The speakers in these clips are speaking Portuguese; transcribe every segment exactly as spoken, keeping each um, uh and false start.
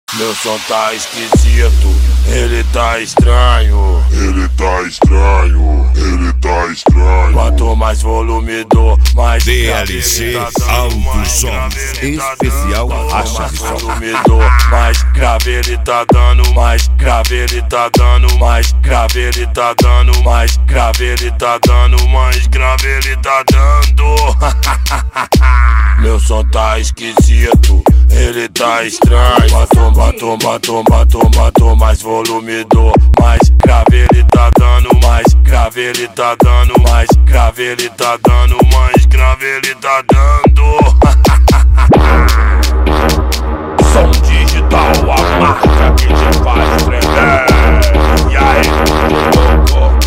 Meu som tá esquisito, ele tá estranho. Ele tá estranho, ele tá estranho. Quanto mais volume dou, mais D L C Alto Som Especial Racha de Som. volume dou, mais grave ele tá dando, mais grave ele tá dando, mais grave ele tá dando, mais grave ele tá dando, mais grave ele tá dando. Meu som tá esquisito, ele tá estranho. Batom, batom, batom, batom, batom, mais volume dou, mais grave ele tá dando, mais grave ele tá dando, mais grave ele tá dando, mais grave ele tá dando. Som digital, a marca que te faz tremer. E aí, louco?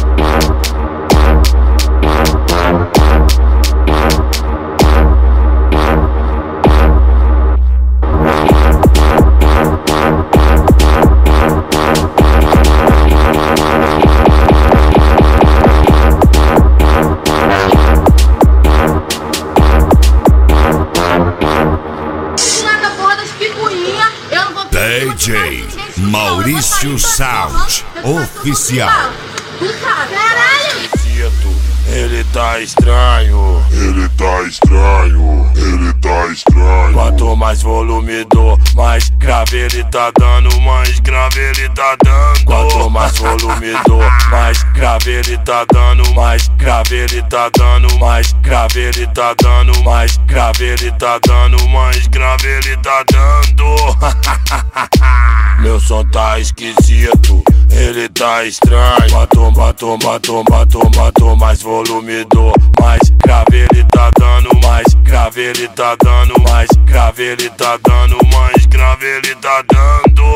D J Maurício Sound Oficial. Caralho! Ele tá estranho, Ele tá estranho, ele tá estranho. quanto mais volume dou, mais grave ele tá dando, mais grave ele tá dando. Quanto mais volume dou, mais grave ele tá dando, mais grave ele tá dando, mais grave ele tá dando, mais grave ele tá dando, mais grave ele tá dando. Meu som tá esquisito, ele tá estranho. Batom, batom, batom, batom, batom, mais volume dou, mais grave ele tá dando, mais grave ele tá dando, mais grave ele tá dando, mais grave ele tá dando.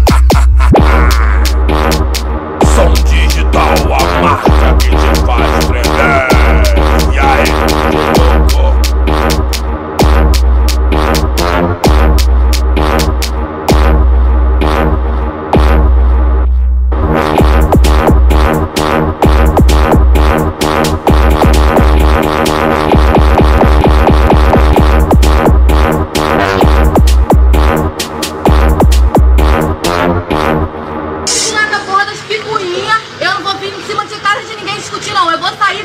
Som digital, a marca que te faz tremer. E aí, louco? Eu não vou vir em cima de casa de ninguém discutir, não. Eu vou sair